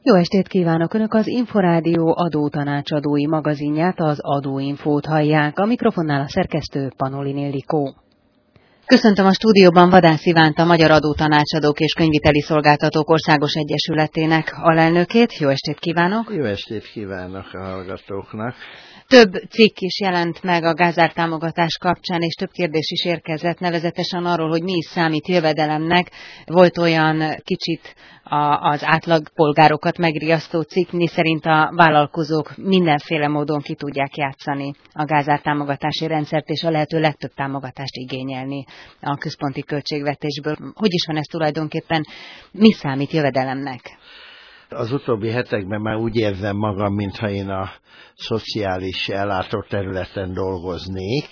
Jó estét kívánok! Önök az Inforádió adótanácsadói magazinját, az Adóinfót hallják. A mikrofonnál a szerkesztő Panolin Ildikó. Köszöntöm a stúdióban Vadász Ivánt, a Magyar Adótanácsadók és Könyviteli Szolgáltatók Országos Egyesületének alelnökét. Jó estét kívánok! Jó estét kívánok a hallgatóknak! Több cikk is jelent meg a gázártámogatás kapcsán, és több kérdés is érkezett, nevezetesen arról, hogy mi is számít jövedelemnek. Volt olyan kicsit az átlagpolgárokat megriasztó cikk, miszerint a vállalkozók mindenféle módon ki tudják játszani a gázártámogatási rendszert, és a lehető legtöbb támogatást igényelni a központi költségvetésből. Hogy is van ez tulajdonképpen? Mi számít jövedelemnek? Az utóbbi hetekben már úgy érzem magam, mintha én a szociális ellátó területen dolgoznék,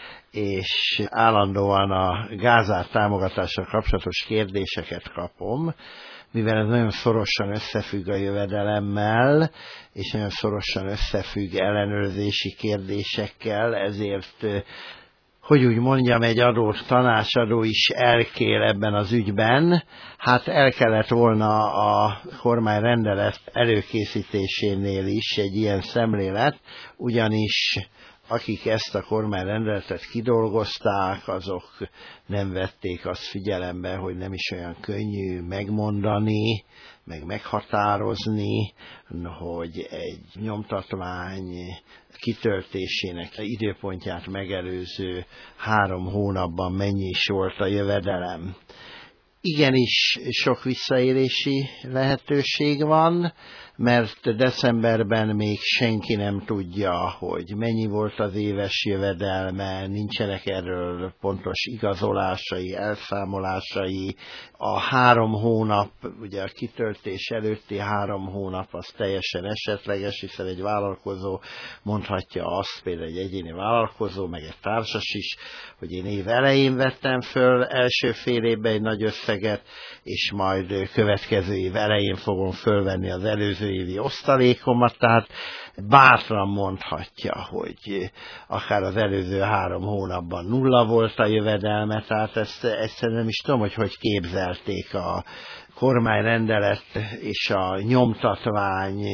és állandóan a gázár támogatással kapcsolatos kérdéseket kapom, mivel ez nagyon szorosan összefügg a jövedelemmel, és nagyon szorosan összefügg ellenőrzési kérdésekkel, ezért, hogy úgy mondjam, egy adót tanácsadó is elkél ebben az ügyben. Hát el kellett volna a kormányrendelet előkészítésénél is egy ilyen szemlélet, ugyanis akik ezt a kormányrendeletet kidolgozták, azok nem vették azt figyelembe, hogy nem is olyan könnyű megmondani, meg meghatározni, hogy egy nyomtatvány kitöltésének időpontját megelőző 3 hónapban mennyi is volt a jövedelem. Igenis sok visszaélési lehetőség van, mert decemberben még senki nem tudja, hogy mennyi volt az éves jövedelme, nincsenek erről pontos igazolásai, elszámolásai. A 3 hónap, ugye a kitöltés előtti 3 hónap az teljesen esetleges, hiszen egy vállalkozó mondhatja azt, például egy egyéni vállalkozó, meg egy társas is, hogy én év elején vettem föl első fél évben egy nagy összeget, és majd következő év elején fogom fölvenni az előző évi osztalékomat, tehát bátran mondhatja, hogy akár az előző 3 hónapban 0 volt a jövedelme, tehát ezt egyszerűen nem is tudom, hogy képzelték a kormányrendelet és a nyomtatvány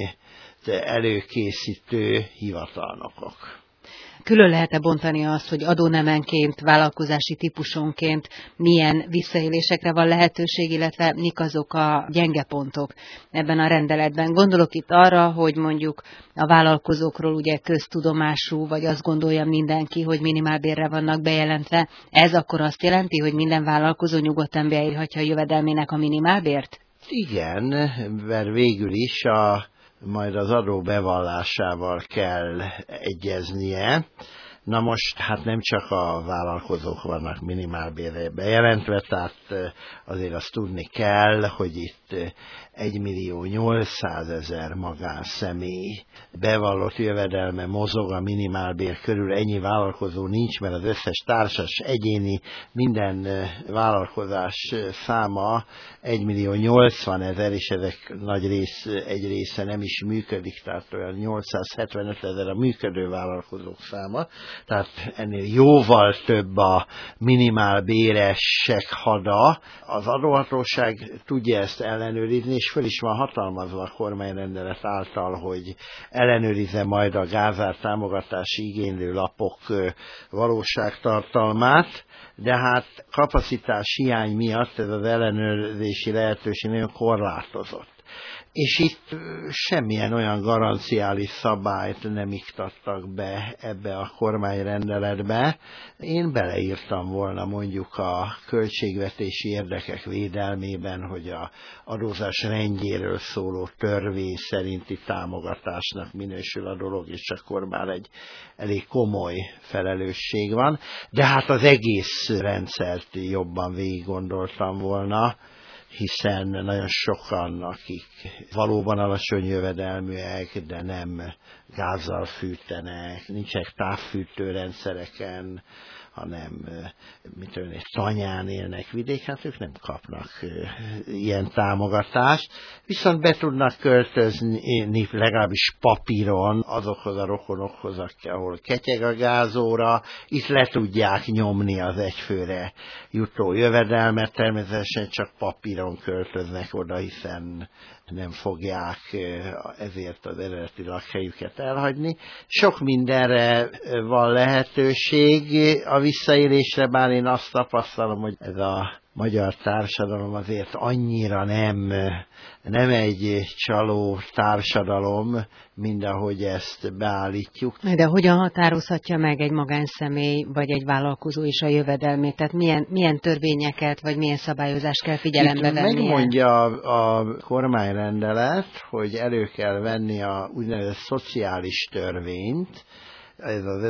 előkészítő hivatalnokok. Külön lehet-e bontani azt, hogy adónemenként, vállalkozási típusonként milyen visszaélésekre van lehetőség, illetve mik azok a gyenge pontok ebben a rendeletben? Gondolok itt arra, hogy mondjuk a vállalkozókról ugye köztudomású, vagy azt gondolja mindenki, hogy minimálbérre vannak bejelentve. Ez akkor azt jelenti, hogy minden vállalkozó nyugodtan beírhatja a jövedelmének a minimálbért? Igen, mert végül is majd az adó bevallásával kell egyeznie. Na most hát nem csak a vállalkozók vannak minimálbérre bejelentve, tehát azért azt tudni kell, hogy itt 1.800.000 magánszemély bevallott jövedelme mozog a minimálbér körül, ennyi vállalkozó nincs, mert az összes társas, egyéni, minden vállalkozás száma 1.080.000, és ezek egy része nem is működik, tehát olyan 875.000 a működő vállalkozók száma, tehát ennél jóval több a minimálbéresek hada. Az adóhatóság tudja ezt ellenőrizni, és föl is van hatalmazva a kormányrendelet által, hogy ellenőrizze majd a gázár támogatási igénylő lapok valóságtartalmát, de hát kapacitás hiány miatt ez az ellenőrzési lehetőség nagyon korlátozott. És itt semmilyen olyan garanciális szabályt nem iktattak be ebbe a kormányrendeletbe. Én beleírtam volna mondjuk a költségvetési érdekek védelmében, hogy a adózás rendjéről szóló törvény szerinti támogatásnak minősül a dolog, és akkor már egy elég komoly felelősség van. De hát az egész rendszert jobban végig gondoltam volna, hiszen nagyon sokan, akik valóban alacsony jövedelműek, de nem gázzal fűtenek, nincsenek távfűtőrendszereken, hanem egy tanyán élnek vidéken, hát ők nem kapnak ilyen támogatást, viszont be tudnak költözni legalábbis papíron azokhoz a rokonokhoz, ahol ketyeg a gázóra, itt le tudják nyomni az egyfőre jutó jövedelmet, természetesen csak papíron költöznek oda, hiszen nem fogják ezért az eredeti lakhelyüket elhagyni. Sok mindenre van lehetőség a visszaélésre, bár én azt tapasztalom, hogy ez a magyar társadalom azért annyira nem egy csaló társadalom, mint ahogy ezt beállítjuk. De hogyan határozhatja meg egy magánszemély vagy egy vállalkozó is a jövedelmét? Tehát milyen törvényeket vagy milyen szabályozást kell figyelembe vennie? Megmondja a kormányrendelet, hogy elő kell venni a úgynevezett szociális törvényt, ez az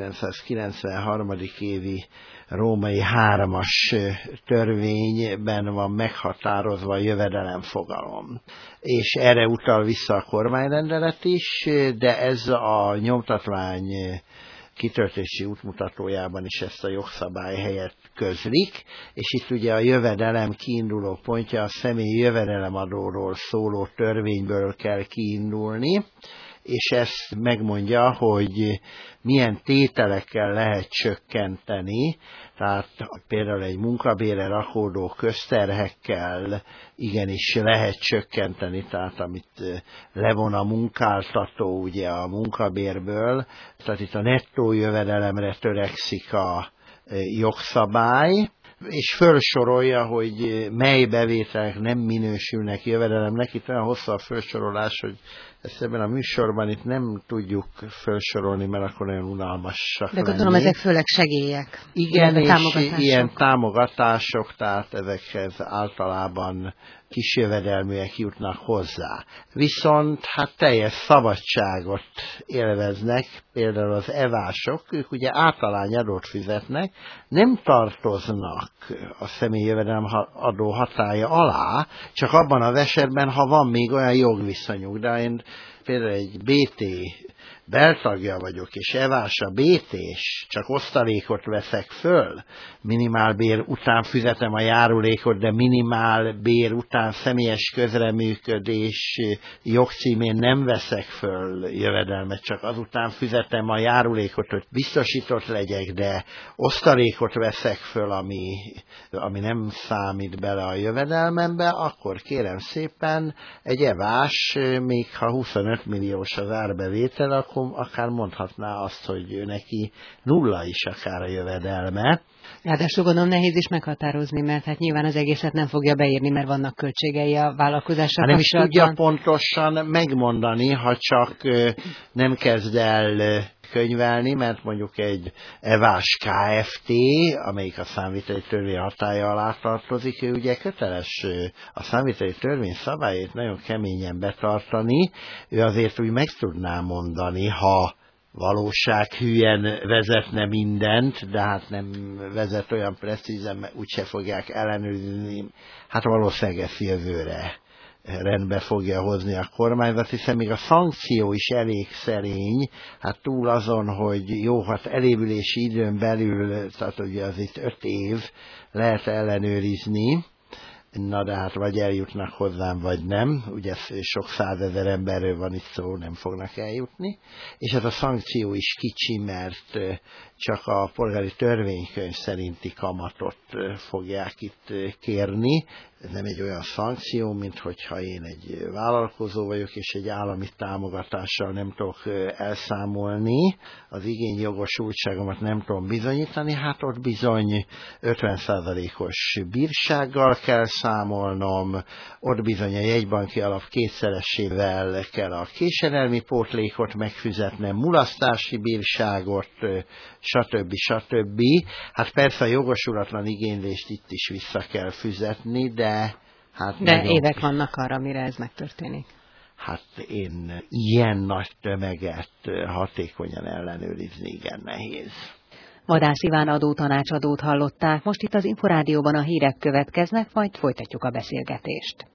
1993. évi római 3-as törvényben van meghatározva a jövedelemfogalom. És erre utal vissza a kormányrendelet is, de ez a nyomtatvány kitöltési útmutatójában is ezt a jogszabály helyett közlik, és itt ugye a jövedelem kiinduló pontja a személyi jövedelemadóról szóló törvényből kell kiindulni, és ezt megmondja, hogy milyen tételekkel lehet csökkenteni, tehát például egy munkabérre rakódó közterhekkel igenis lehet csökkenteni, tehát amit levon a munkáltató ugye a munkabérből, tehát itt a nettó jövedelemre törekszik a jogszabály, és felsorolja, hogy mely bevételek nem minősülnek jövedelemnek. Itt olyan hosszú a felsorolás, hogy ezt ebben a műsorban itt nem tudjuk felsorolni, mert akkor olyan unalmasak lenni. De gondolom, ezek főleg segélyek. Igen, és ilyen támogatások, tehát ezekhez általában kis jövedelműek jutnak hozzá. Viszont hát teljes szabadságot élveznek, például az evások, ők ugye általányadót fizetnek, nem tartoznak a személyi jövedelem adó hatálya alá, csak abban az esetben, ha van még olyan jogviszonyuk. De én például egy BT beltagja vagyok, és evás a BT-s, csak osztalékot veszek föl, minimálbér után fizetem a járulékot, de minimálbér után személyes közreműködés jogcímén nem veszek föl jövedelmet, csak azután fizetem a járulékot, hogy biztosított legyek, de osztalékot veszek föl, ami nem számít bele a jövedelmembe, akkor kérem szépen egy evás, még ha 25 milliós az árbevétel, akkor akár mondhatná azt, hogy neki nulla is akár a jövedelme. Ráadásul gondolom nehéz is meghatározni, mert hát nyilván az egészet nem fogja beírni, mert vannak költségei a vállalkozással. Nem is tudja pontosan megmondani, ha csak nem kezd el könyvelni, mert mondjuk egy evás Kft., amelyik a számviteli törvény hatálya alá tartozik, ő ugye köteles a számviteli törvény szabályait nagyon keményen betartani, ő azért úgy meg tudná mondani, ha valósághűen vezetne mindent, de hát nem vezet olyan precízen, mert úgyse fogják ellenőrizni, hát valószínűleg ezt jövőre rendbe fogja hozni a kormányzat, hiszen még a szankció is elég szerény, hát túl azon, hogy jó, hát elévülési időn belül, tehát ugye az itt 5 év lehet ellenőrizni, na de hát vagy eljutnak hozzám, vagy nem, ugye sok százezer emberről van itt szó, nem fognak eljutni, és ez a szankció is kicsi, mert csak a polgári törvénykönyv szerinti kamatot fogják itt kérni. Ez nem egy olyan szankció, mint hogyha én egy vállalkozó vagyok, és egy állami támogatással nem tudok elszámolni, az igényjogosultságomat nem tudom bizonyítani, hát ott bizony 50%-os bírsággal kell számolnom, ott bizony a jegybanki alap 2-szeresével kell a késedelmi pótlékot megfizetnem, mulasztási bírságot, stb. Hát persze a jogosulatlan igénylést itt is vissza kell fizetni, de évek vannak arra, mire ez megtörténik. Hát én ilyen nagy tömeget hatékonyan ellenőrizni igen nehéz. Vadász Iván adótanácsadót hallották, most itt az Inforádióban a hírek következnek, majd folytatjuk a beszélgetést.